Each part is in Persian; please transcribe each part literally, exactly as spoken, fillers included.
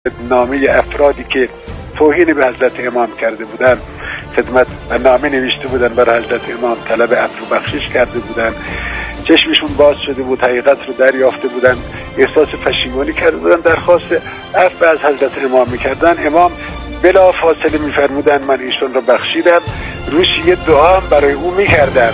نامه افرادی که توهین به حضرت امام کرده بودن خدمت و نامه نوشته بودن برای حضرت امام، طلب عفو و بخشش کرده بودن، چشمشون باز شده بود، حقیقت رو دریافته بودن، احساس پشیمانی کرده بودن، درخواست عفو از حضرت امام میکردن. امام بلا فاصله میفرمودن من ایشون رو بخشیدم، روش یه دعا هم برای او میکردن.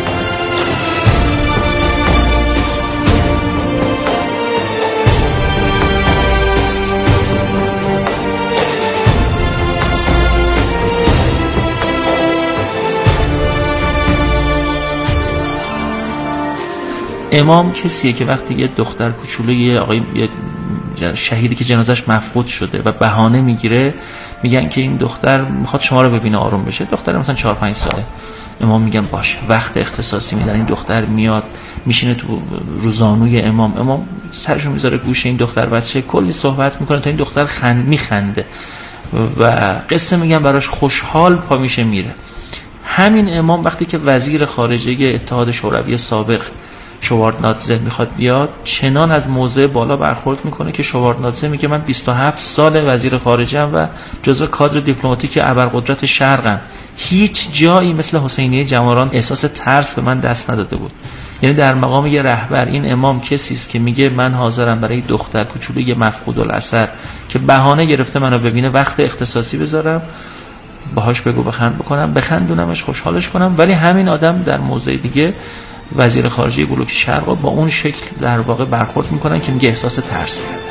امام کسیه که وقتی یه دختر کوچولوی آقای شهیدی که جنازش مفقود شده و بهانه میگیره، میگن که این دختر میخواد شما رو ببینه آروم بشه، دختر مثلا چهار پنج ساله، امام میگن باشه، وقت اختصاصی میدن، این دختر میاد میشینه تو روزانوی امام، امام سرشو میذاره گوش این دختر بچه، کلی صحبت میکنه تا این دختر خند میخنده و قصه میگن براش خوشحال پا میشه میره. همین امام وقتی که وزیر خارجه اتحاد شوروی سابق شواردنادزه میخواد بیاد، چنان از موضع بالا برخورد میکنه که شواردنادزه میگه من بیست و هفت سال وزیر خارجه ام و جزو کادر دیپلماتیک ابرقدرت شرقم، هیچ جایی مثل حسینیه جماران احساس ترس به من دست نداده بود. یعنی در مقام یه رهبر این امام کسی است که میگه من حاضرم برای دختر کوچولوی مفقود الاثر که بهانه گرفته منو ببینه وقت اختصاصی بذارم، باهاش بگو بخند بکنم، بخندونمش، خوشحالش کنم. ولی همین آدم در موضع دیگه وزیر خارجه بلوک شرق با اون شکل در واقع برخورد میکنن که میگه احساس ترس کرده.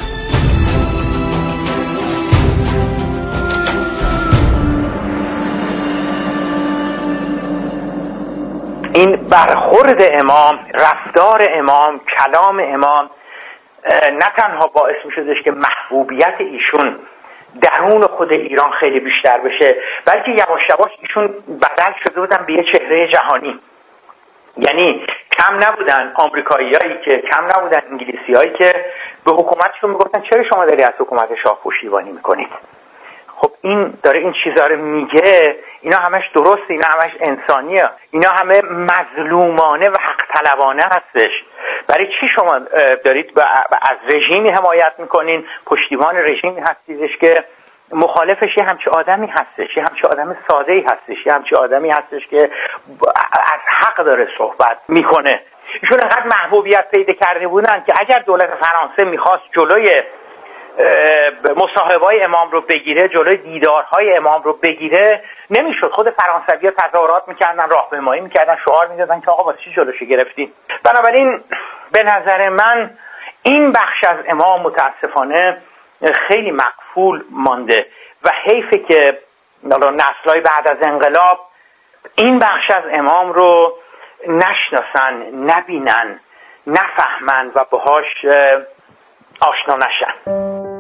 این برخورد امام، رفتار امام، کلام امام نه تنها باعث میشدش که محبوبیت ایشون درون خود ایران خیلی بیشتر بشه، بلکه یواش یواش ایشون بدل شده بودن به یه چهره جهانی. یعنی کم نبودن آمریکاییایی که کم نبودن انگلیسیایی که به حکومتشون میگفتن چرا شما داری از حکومت شاه پشتیبانی میکنید؟ خب این داره این چیزا رو میگه، اینا همش درست، اینا همش انسانیه، اینا همه مظلومانه و حق طلبانه هستش. برای چی شما دارید از رژیمی حمایت میکنین، پشتیبان رژیمی هستیدش که مخالفش یه همچه آدمی هستش، یه همچه آدم ساده‌ای هستش، یه همچه آدمی هستش که از حق داره صحبت میکنه. ایشون انقدر محبوبیت پیدا کرده بودن که اگر دولت فرانسه میخواست جلوی مصاحبه‌های امام رو بگیره، جلوی دیدارهای امام رو بگیره، نمیشد. خود فرانسوی‌ها تظاهرات میکردن، راهپیمایی میکردن، شعار میدادن که آقا واسه چی جلوشو گرفتین؟ بنابراین به نظر من این بخش از امام متاسفانه خیلی مقفول مانده و حیفه که نسل‌های بعد از انقلاب این بخش از امام رو نشناسن، نبینن، نفهمن و باهاش آشنا نشن.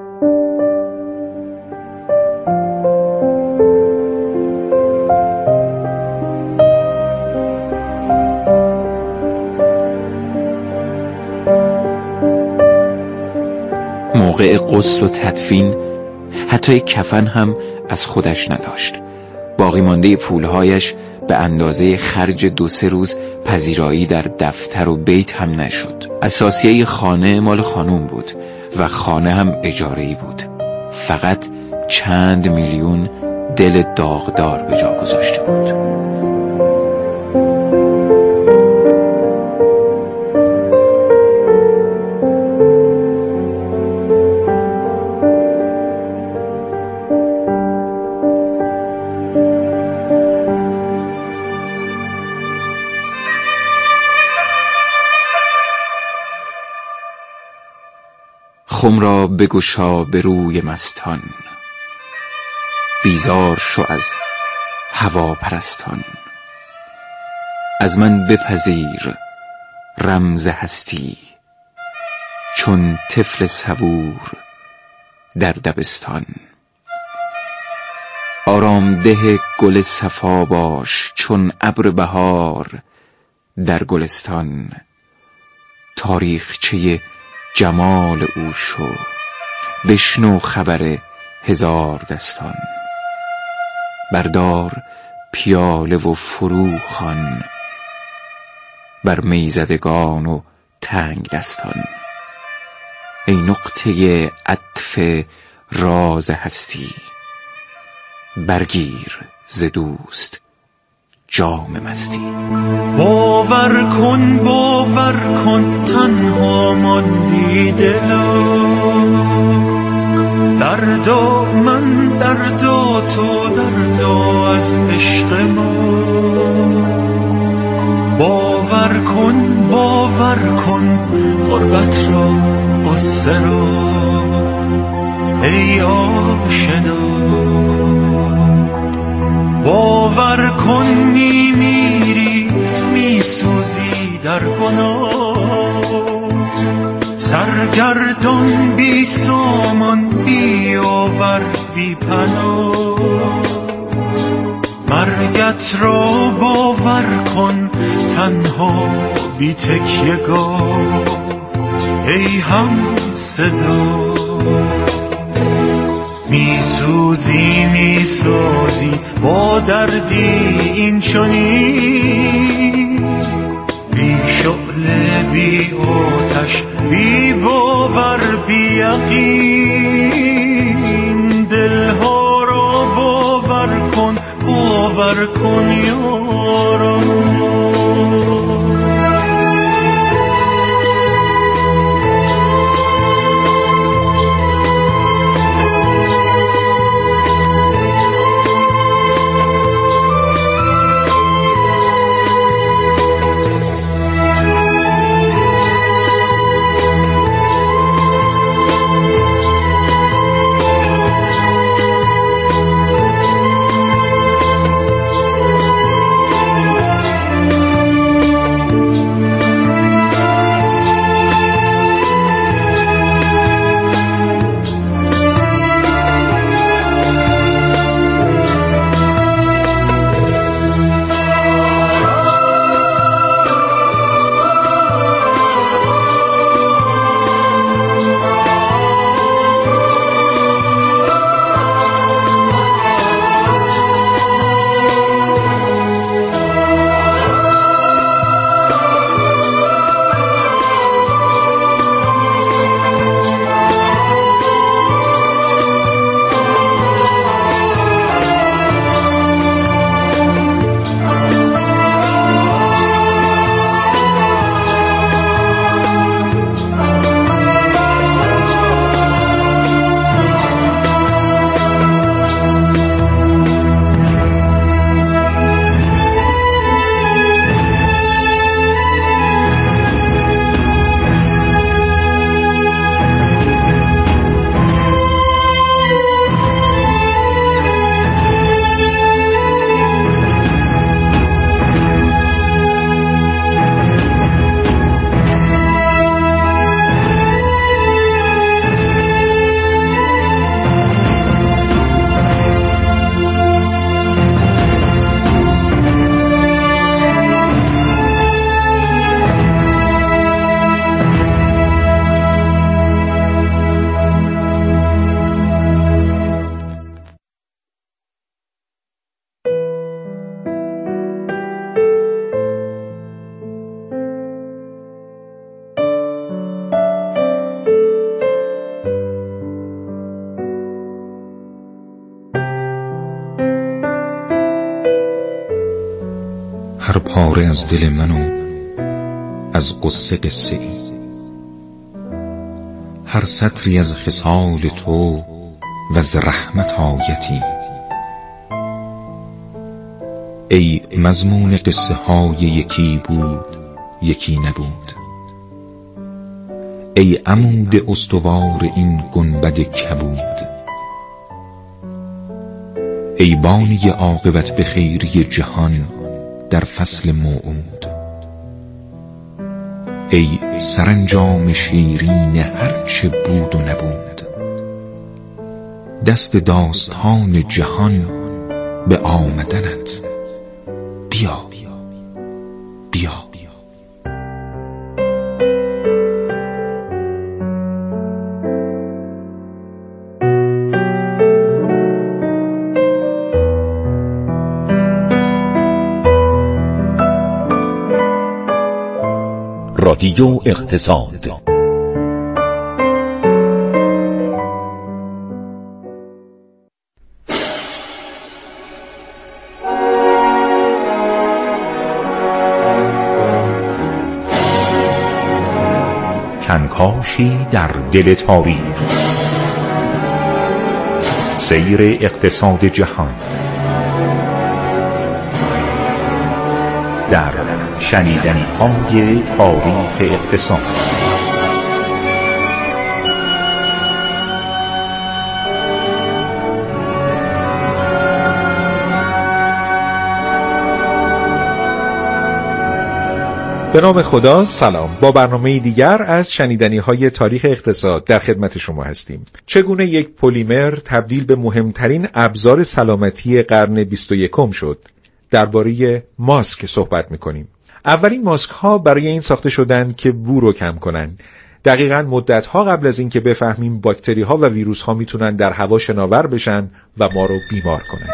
موقع غسل و تدفین حتی یک کفن هم از خودش نداشت. باقی مانده پولهایش به اندازه خرج دو سه روز پذیرایی در دفتر و بیت هم نشد. اساسیه خانه مال خانوم بود و خانه هم اجاره‌ای بود. فقط چند میلیون دل داغدار به جا گذاشته بود. خم را بگشا به روی مستان، بیزار شو از هوا پرستان. از من بپذیر رمز هستی، چون طفل صبور در دبستان. آرامده گل صفا باش چون ابر بهار در گلستان. تاریخچه جمال او شو، بشنو خبر هزار دستان. بردار پیاله و فرو خوان، بر میزدگان و تنگ دستان. ای نقطه عطف راز هستی. برگیر ز دوست جام مستی. باور کن باور کن تنها ماندی دلا، دردا من دردا تو دردا از عشق ما. باور کن باور کن غربت را قصه را ای آشنا. باور کن میمیری میسوزی در گناه، سرگردان بی سامان بی آور بی پناه. مرگت را باور کن تنها بی تکیه‌گاه ای هم صدا. میسوزی میسازی با دردی این چنین، بی شعله بی آتش بی باور بی یقین. دلها را باور کن باور کن یارا. هر پاره از دل منو از قصه قصه ای، هر سطری از خصال تو و از رحمت آیتی. ای مضمون قصه های یکی بود یکی نبود، ای عمود استوار این گنبد کبود. ای بانی عاقبت به خیری جهان در فصل موعود، ای سرانجام شیرین هرچه بود و نبود. دست داستان جهان به آمدنت بیا بیا. رادیو اقتصاد. کنکاشی در دل تاریخ. سیر اقتصاد جهان در شنیدنی‌های تاریخ اقتصاد. به نام خدا، سلام. با برنامه دیگر از شنیدنی‌های تاریخ اقتصاد در خدمت شما هستیم. چگونه یک پلیمر تبدیل به مهمترین ابزار سلامتی قرن بیست و یکم شد؟ درباره ماسک صحبت می‌کنیم. اولین ماسک‌ها برای این ساخته شدند که بو رو کم کنند. دقیقاً مدت‌ها قبل از اینکه بفهمیم باکتری‌ها و ویروس‌ها میتونن در هوا شناور بشن و ما رو بیمار کنن.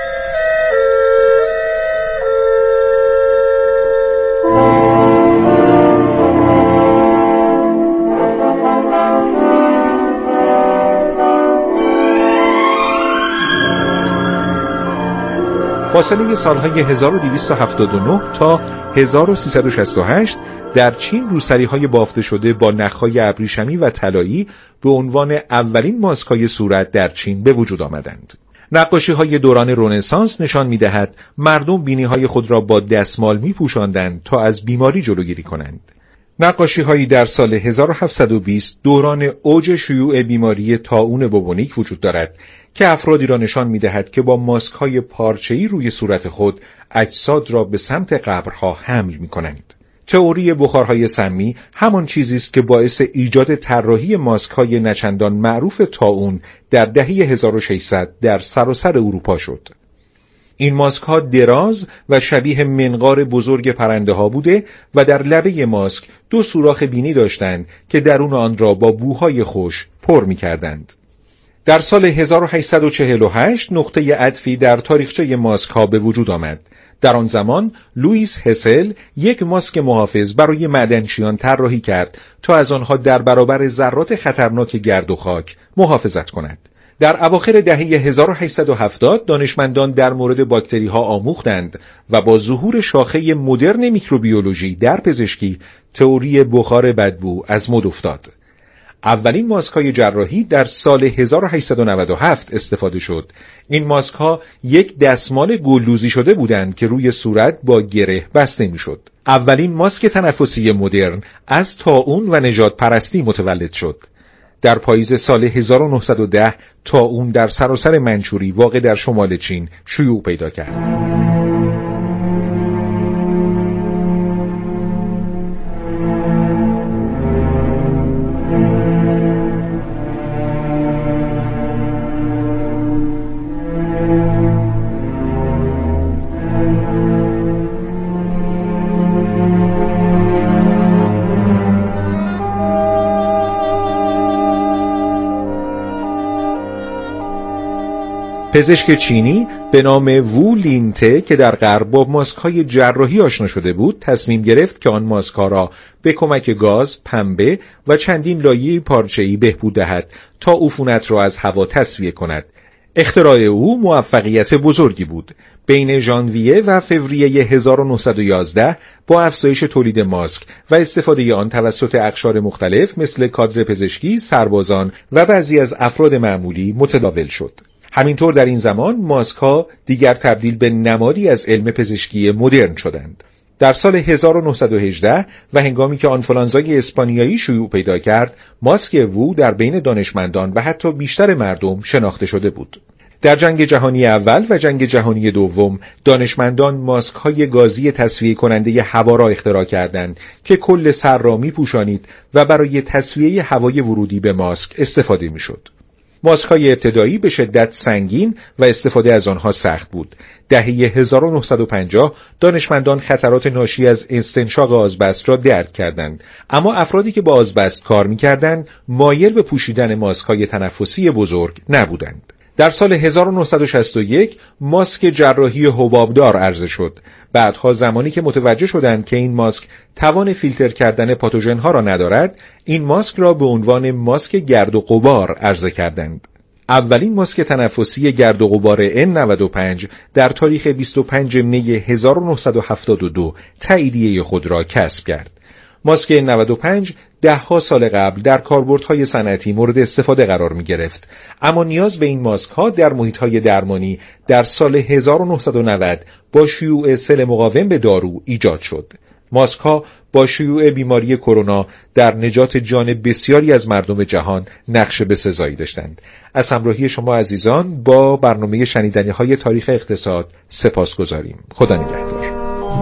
فاصله سالهای هزار و دویست و هفتاد و نه تا هزار و سیصد و شصت و هشت در چین روسری‌های بافته شده با نخ‌های ابریشمی و طلایی به عنوان اولین ماسک‌های صورت در چین به وجود آمدند. نقاشی‌های دوران رنسانس نشان می‌دهد مردم بینی‌های خود را با دستمال می‌پوشاندند تا از بیماری جلوگیری کنند. نقاشی‌هایی در سال هزار و هفتصد و بیست دوران اوج شیوع بیماری طاعون بوبونیک وجود دارد که افرادی را نشان می‌دهد که با ماسک‌های پارچه‌ای روی صورت خود اجساد را به سمت قبرها حمل می‌کنند. تئوری بخارهای سمی همان چیزی است که باعث ایجاد طراحی ماسک‌های نچندان معروف طاعون در دهه هزار و ششصد در سراسر اروپا شد. این ماسک ها دراز و شبیه منقار بزرگ پرنده ها بوده و در لبه ماسک دو سوراخ بینی داشتند که درون آن را با بوهای خوش پر می کردند. در سال هزار و هشتصد و چهل و هشت نقطه عطفی در تاریخچه ماسک ها به وجود آمد. در آن زمان لوئیس هسل یک ماسک محافظ برای معدنچیان طراحی کرد تا از آنها در برابر ذرات خطرناک گرد و خاک محافظت کند. در اواخر دهه هزار و هشتصد و هفتاد دانشمندان در مورد باکتری ها آموختند و با ظهور شاخه مدرن میکروبیولوژی در پزشکی تئوری بخار بدبو از مد افتاد. اولین ماسک های جراحی در سال هزار و هشتصد و نود و هفت استفاده شد. این ماسک ها یک دستمال گلدوزی شده بودند که روی صورت با گره بسته می شد. اولین ماسک تنفسی مدرن از طاعون و نژاد پرستی متولد شد. در پاییز سال هزار و نهصد و ده طاعون در سراسر منچوری واقع در شمال چین شیوع پیدا کرد. پزشک چینی به نام وو لینته که در غرب با ماسک‌های جراحی آشنا شده بود تصمیم گرفت که آن ماسک‌ها را به کمک گاز، پنبه و چندین لایه پارچه‌ای بهبود دهد تا عفونت را از هوا تصفیه کند. اختراع او موفقیت بزرگی بود. بین ژانویه و فوریه هزار و نهصد و یازده با افزایش تولید ماسک و استفاده آن توسط اقشار مختلف مثل کادر پزشکی، سربازان و بعضی از افراد معمولی متداول شد. همینطور در این زمان ماسک ها دیگر تبدیل به نمادی از علم پزشکی مدرن شدند. در سال هزار و نهصد و هجده و هنگامی که آنفولانزای اسپانیایی شیوع پیدا کرد، ماسک وو در بین دانشمندان و حتی بیشتر مردم شناخته شده بود. در جنگ جهانی اول و جنگ جهانی دوم دانشمندان ماسک های گازی تصفیه کننده هوا را اختراع کردند که کل سر را می پوشانید و برای تصفیه هوای ورودی به ماسک استفاده می شد. ماسک‌های ابتدایی به شدت سنگین و استفاده از آنها سخت بود. دهه هزار و نهصد و پنجاه دانشمندان خطرات ناشی از استنشاق آزبست را درک کردند، اما افرادی که با آزبست کار می‌کردند مایل به پوشیدن ماسک‌های تنفسی بزرگ نبودند. در سال هزار و نهصد و شصت و یک ماسک جراحی حبابدار عرضه شد. بعدها زمانی که متوجه شدند که این ماسک توان فیلتر کردن پاتوژن‌ها را ندارد، این ماسک را به عنوان ماسک گرد و غبار عرضه کردند. اولین ماسک تنفسی گرد و غبار ان نود و پنج در تاریخ بیست و پنجم می هزار و نهصد و هفتاد و دو تاییدیه خود را کسب کرد. ماسک ان نود و پنج ده ها سال قبل در کاربردهای صنعتی مورد استفاده قرار می گرفت، اما نیاز به این ماسک ها در محیط های درمانی در سال هزار و نهصد و نود با شیوع سل مقاوم به دارو ایجاد شد. ماسک ها با شیوع بیماری کرونا در نجات جان بسیاری از مردم جهان نقش بسزایی داشتند. از همراهی شما عزیزان با برنامه شنیدنی های تاریخ اقتصاد سپاس گذاریم. خدا نگهدار.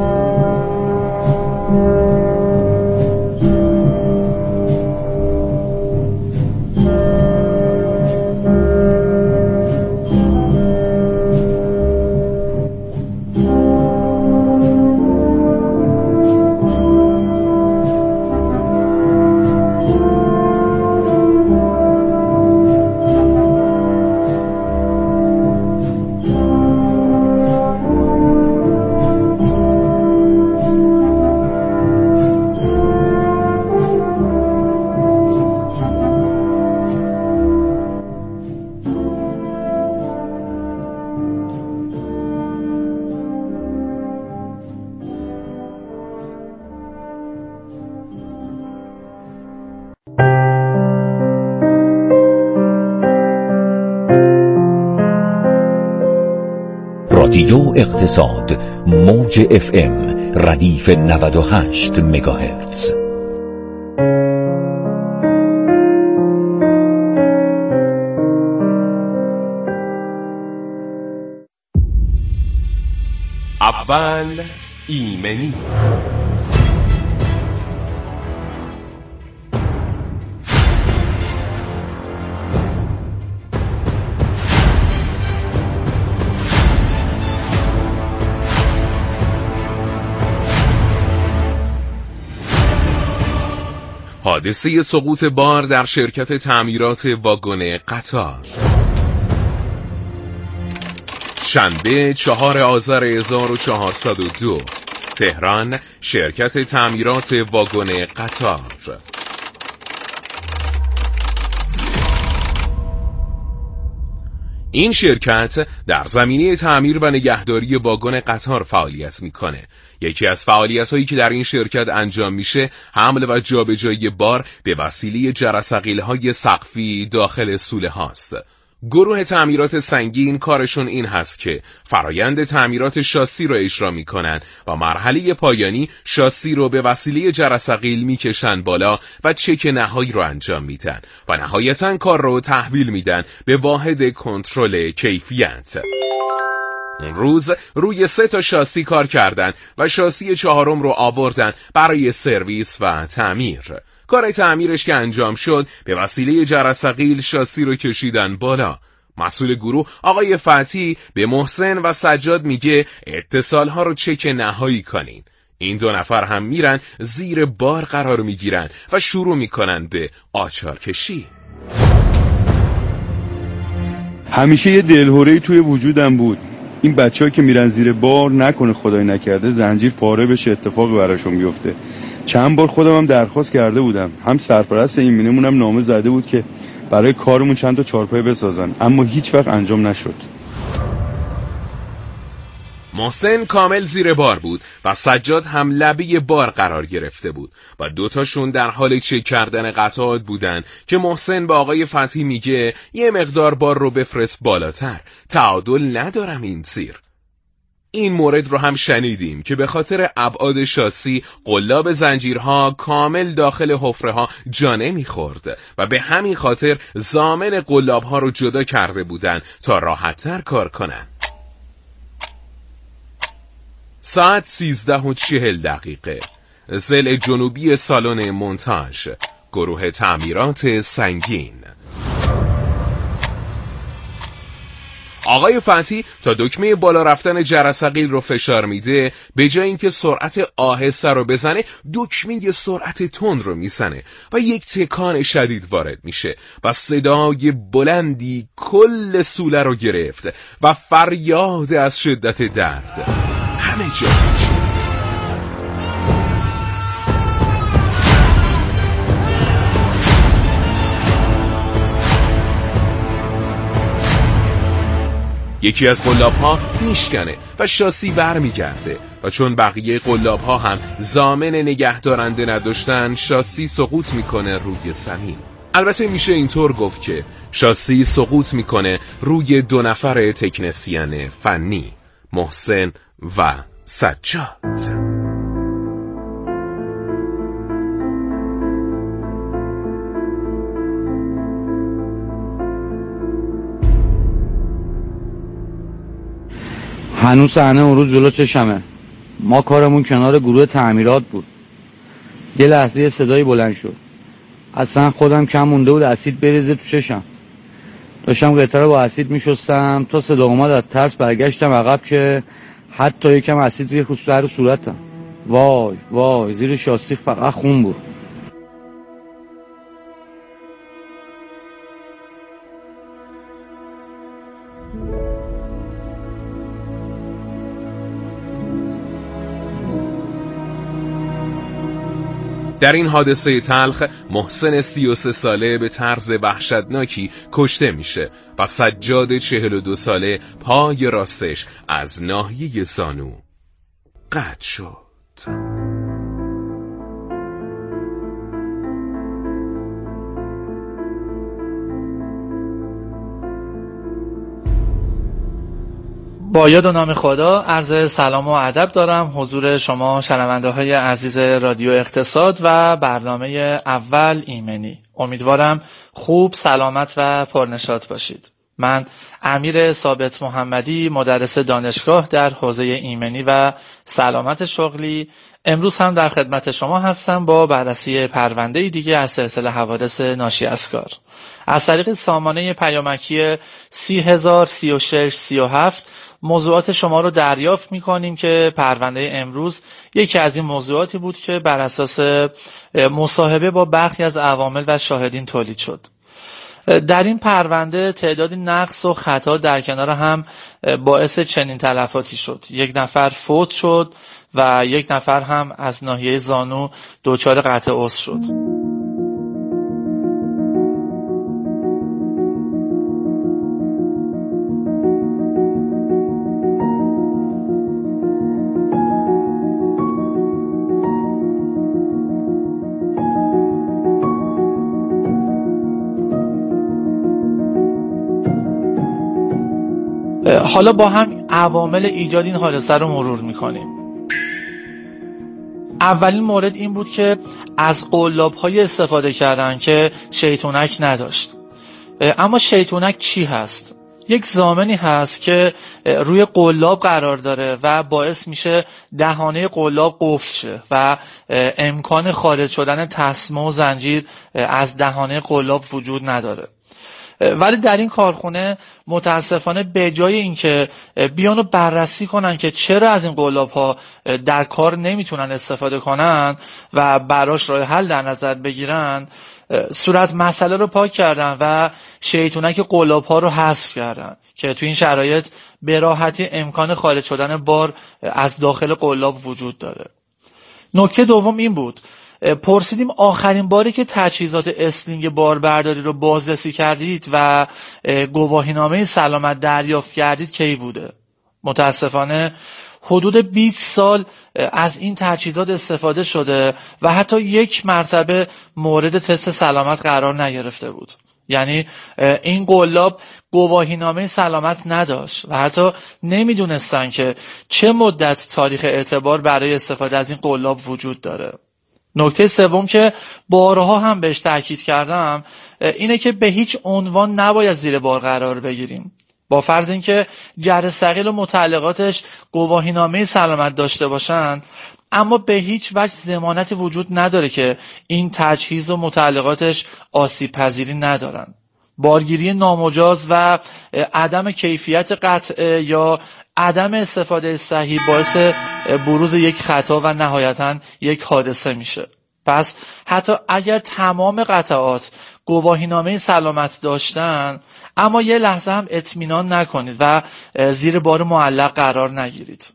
رادیو اقتصاد موج اف ام ردیف نود و هشت مگاهرتز. اول ایمنی. حادثه سقوط بار در شرکت تعمیرات واگن قطار. شنبه چهار آذر هزار و چهارصد و دو، تهران، شرکت تعمیرات واگن قطار. این شرکت در زمینه تعمیر و نگهداری واگن قطار فعالیت میکنه. یکی از فعالیت‌هایی که در این شرکت انجام میشه حمل و جابجایی بار به وسیله جرثقیل‌های سقفی داخل سوله هاست. گروه تعمیرات سنگین کارشون این هست که فرایند تعمیرات شاسی رو اجرا میکنن و مرحله پایانی شاسی رو به وسیله جرثقیل میکشن بالا و چک نهایی رو انجام میدن و نهایتاً کار رو تحویل میدن به واحد کنترل کیفیت. اون روز روی سه تا شاسی کار کردن و شاسی چهارم رو آوردن برای سرویس و تعمیر. کار تعمیرش که انجام شد به وسیله جرثقیل شاسی رو کشیدن بالا. مسئول گروه آقای فتحی به محسن و سجاد میگه اتصال ها رو چک نهایی کنین. این دو نفر هم میرن زیر بار قرار میگیرن و شروع میکنن به آچار کشی. همیشه یه دلهوره‌ای توی وجودم بود. این بچه‌ها که میرن زیر بار نکنه خدای نکرده زنجیر پاره بشه، اتفاقی براشون بیفته. چند بار خودم هم درخواست کرده بودم، هم سرپرست ایمنیمونم نامه زده بود که برای کارمون چند تا چارپایه بسازن، اما هیچ وقت انجام نشد. محسن کامل زیر بار بود و سجاد هم لبه بار قرار گرفته بود و دوتاشون در حال چک کردن قطعات بودن که محسن به آقای فتحی میگه یه مقدار بار رو بفرست بالاتر، تعادل ندارم این زیر. این مورد رو هم شنیدیم که به خاطر ابعاد شاسی قلاب زنجیرها کامل داخل حفره‌ها جا نمی‌خورد و به همین خاطر ضامن قلاب‌ها رو جدا کرده بودن تا راحت‌تر کار کنن. ساعت سیزده و چهل دقیقه، ضلع جنوبی سالن مونتاژ، گروه تعمیرات سنگین. آقای فتحی تا دکمه بالا رفتن جرثقیل رو فشار میده، به جای اینکه سرعت آهسته رو بزنه دکمه سرعت تند رو میزنه و یک تکان شدید وارد میشه و صدای بلندی کل سوله رو گرفت و فریاد از شدت درد همه جا میشه. یکی از قلاب‌ها میشکنه و شاسی برمیگرده و چون بقیه قلاب ها هم ضامن نگهدارنده نداشتن، شاسی سقوط میکنه روی زمین. البته میشه اینطور گفت که شاسی سقوط میکنه روی دو نفر تکنسین فنی، محسن و سجاد. هنوز صحنه اون روز جلو چشمه. ما کارمون کنار گروه تعمیرات بود. یه لحظه صدایی بلند شد. اصلا خودم کم مونده بود اسید بریزه تو چشم. داشتم قطعه رو با اسید میشستم تا صدا اومد، از ترس برگشتم عقب که حتی یکم اسید ریخت رو سر صورتم. وای وای، زیر شاسی فقط خون بود. در این حادثه تلخ محسن سی و سه ساله به طرز وحشتناکی کشته میشه و سجاد چهل و دو ساله پای راستش از ناحیه زانو قطع شد. با یاد و نام خدا عرض سلام و ادب دارم حضور شما شنونده های عزیز رادیو اقتصاد و برنامه اول ایمنی. امیدوارم خوب، سلامت و پرنشاط باشید. من امیر ثابت محمدی، مدرس دانشگاه در حوزه ایمنی و سلامت شغلی، امروز هم در خدمت شما هستم با بررسی پرونده دیگه از سلسله حوادث ناشی از کار. از طریق سامانه پیامکی سی هزار سی و شش سی و هفت موضوعات شما رو دریافت می‌کنیم که پرونده امروز یکی از این موضوعاتی بود که بر اساس مصاحبه با برخی از عوامل و شاهدین تولید شد. در این پرونده تعدادی نقص و خطا در کنار هم باعث چنین تلفاتی شد. یک نفر فوت شد و یک نفر هم از ناحیه زانو دچار قطع عضو شد. حالا با هم عوامل ایجاد این حادثه رو مرور میکنیم. اولین مورد این بود که از قلاب‌های استفاده کردن که شیطونک نداشت. اما شیطونک چی هست؟ یک ضامنی هست که روی قلاب قرار داره و باعث میشه دهانه قلاب قفل شه و امکان خارج شدن تسمه و زنجیر از دهانه قلاب وجود نداره. ولی در این کارخونه متاسفانه به جای اینکه بیان و بررسی کنن که چرا از این قلاب ها در کار نمیتونن استفاده کنن و براش راه حل در نظر بگیرن، صورت مسئله رو پاک کردن و شیطونک قلاب ها رو حذف کردن که تو این شرایط به راحتی امکان خارج شدن بار از داخل قلاب وجود داره. نکته دوم این بود، پرسیدیم آخرین باری که تجهیزات اسلینگ باربرداری رو بازرسی کردید و گواهینامه سلامت دریافت کردید کی بوده؟ متاسفانه حدود بیست سال از این تجهیزات استفاده شده و حتی یک مرتبه مورد تست سلامت قرار نگرفته بود. یعنی این قلاب گواهینامه سلامت نداشت و حتی نمیدونستن که چه مدت تاریخ اعتبار برای استفاده از این قلاب وجود داره. نکته سوم که بارها هم بهش تاکید کردم اینه که به هیچ عنوان نباید زیر بار قرار بگیریم. با فرض اینکه جره ثقیل و متعلقاتش گواهینامه سلامت داشته باشن، اما به هیچ وجه ضمانتی وجود نداره که این تجهیز و متعلقاتش آسیب پذیری ندارن. بارگیری نامجاز و عدم کیفیت قطع یا عدم استفاده صحیح باعث بروز یک خطا و نهایتاً یک حادثه میشه. پس حتی اگر تمام قطعات گواهینامه سلامت داشتن، اما یه لحظه هم اطمینان نکنید و زیر بار معلق قرار نگیرید.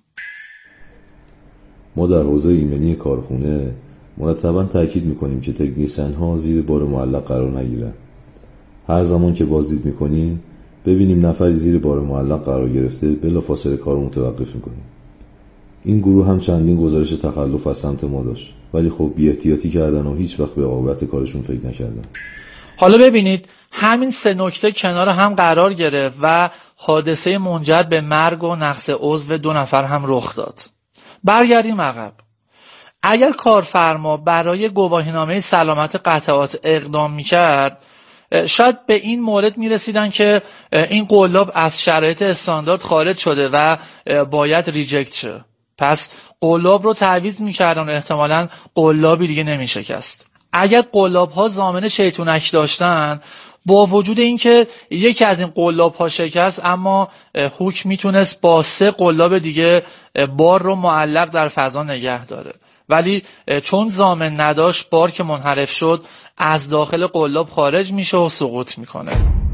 ما در حوزه ایمنی کارخونه مرتباً تاکید میکنیم که تکنیسیان ها زیر بار معلق قرار نگیرن. هر زمان که بازدید میکنیم ببینیم نفری زیر بار معلق قرار گرفته، بلافاصله کار رو متوقف میکنیم. این گروه هم چندین گزارش تخلف از سمت ما داشت، ولی خب بی احتیاطی کردن و هیچ وقت به عاقبت کارشون فکر نکردن. حالا ببینید همین سه نکته کنار هم قرار گرفت و حادثه منجر به مرگ و نقص عضو دو نفر هم رخ داد. برگردیم عقب. اگر کارفرما برای گواهینامه سلامت قطعات اقدام میکرد، شاید به این مورد میرسیدن که این قلاب از شرایط استاندارد خارج شده و باید ریجکت شه. پس قلاب رو تعویض میکردن و احتمالاً قلابی دیگه نمیشکست. اگر قلاب ها ضامن شیطونک داشتن، با وجود اینکه یکی از این قلاب ها شکست، اما حکم میتونست با سه قلاب دیگه بار رو معلق در فضا نگه داره. ولی چون ضامن نداشت، بار که منحرف شد از داخل قلاب خارج میشه و سقوط میکنه.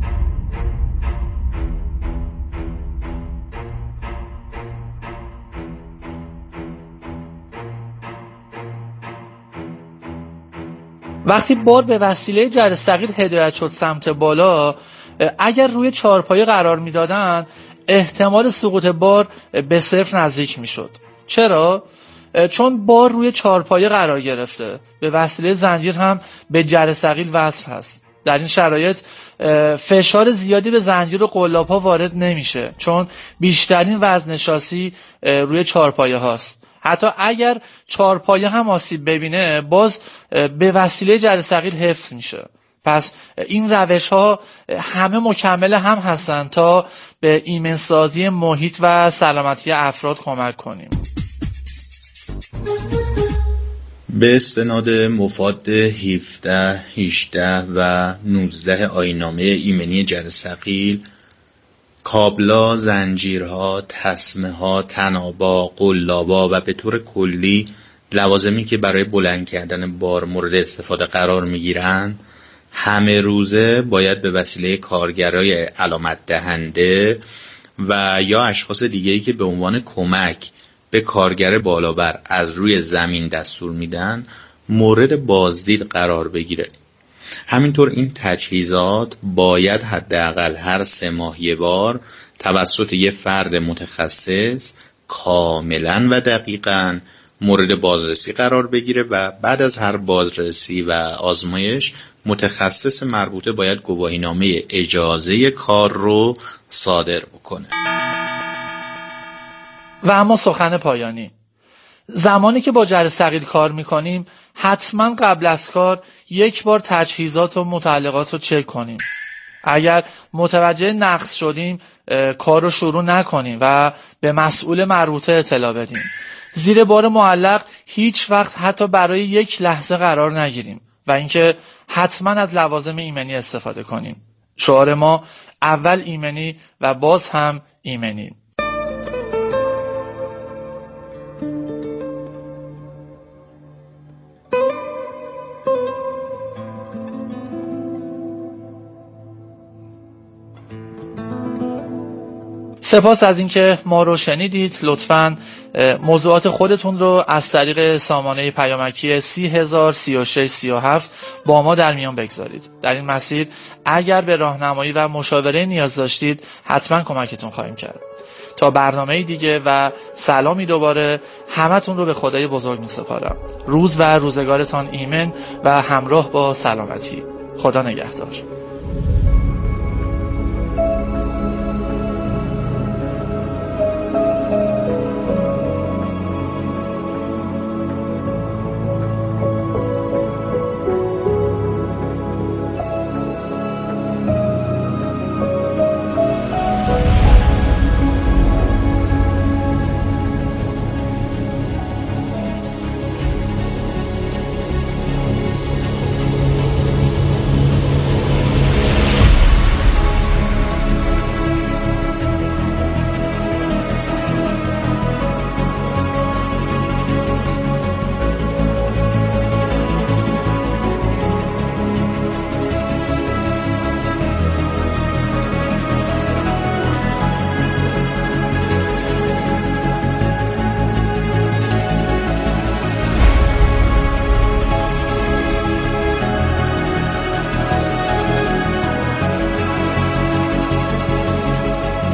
وقتی بار به وسیله جرثقیل هدایت شد سمت بالا، اگر روی چارپایه قرار میدادن، احتمال سقوط بار به صفر نزدیک میشد. چرا؟ چون بار روی چارپایه قرار گرفته، به وسیله زنجیر هم به جرثقیل وصل هست. در این شرایط فشار زیادی به زنجیر و قلاب ها وارد نمیشه، چون بیشترین وزن شاسی روی چارپایه هاست. حتی اگر چارپایه هم آسیب ببینه، باز به وسیله جرثقیل حفظ میشه. پس این روش ها همه مکمل هم هستن تا به ایمنسازی محیط و سلامتی افراد کمک کنیم. به استناد مفاد هفده، هجده و نوزده آیین‌نامه ایمنی جرثقیل، کابلا، زنجیرها، تسمه‌ها، تنابا، قلابا و به طور کلی لوازمی که برای بلند کردن بار مورد استفاده قرار میگیرند، همه روزه باید به وسیله کارگرای علامت دهنده و یا اشخاص دیگه‌ای که به عنوان کمک به کارگر بالابر از روی زمین دستور میدن مورد بازدید قرار بگیره. همینطور این تجهیزات باید حداقل هر سه ماه یک بار توسط یک فرد متخصص کاملا و دقیقاً مورد بازرسی قرار بگیره و بعد از هر بازرسی و آزمایش متخصص مربوطه باید گواهینامه اجازه کار رو صادر بکنه. و اما سخن پایانی، زمانی که با جرثقیل کار میکنیم حتما قبل از کار یک بار تجهیزات و متعلقات رو چک کنیم. اگر متوجه نقص شدیم کار رو شروع نکنیم و به مسئول مربوطه اطلاع بدیم. زیر بار معلق هیچ وقت حتی برای یک لحظه قرار نگیریم و اینکه حتما از لوازم ایمنی استفاده کنیم. شعار ما اول ایمنی و باز هم ایمنی. سپاس از اینکه ما رو شنیدید. لطفاً موضوعات خودتون رو از طریق سامانه پیامکی سی هزار سی و شش سی و هفت با ما در میان بگذارید. در این مسیر اگر به راهنمایی و مشاوره نیاز داشتید حتما کمکتون خواهیم کرد. تا برنامه دیگه و سلامی دوباره، همتون رو به خدای بزرگ می سپارم. روز و روزگارتان ایمن و همراه با سلامتی. خدا نگهدار.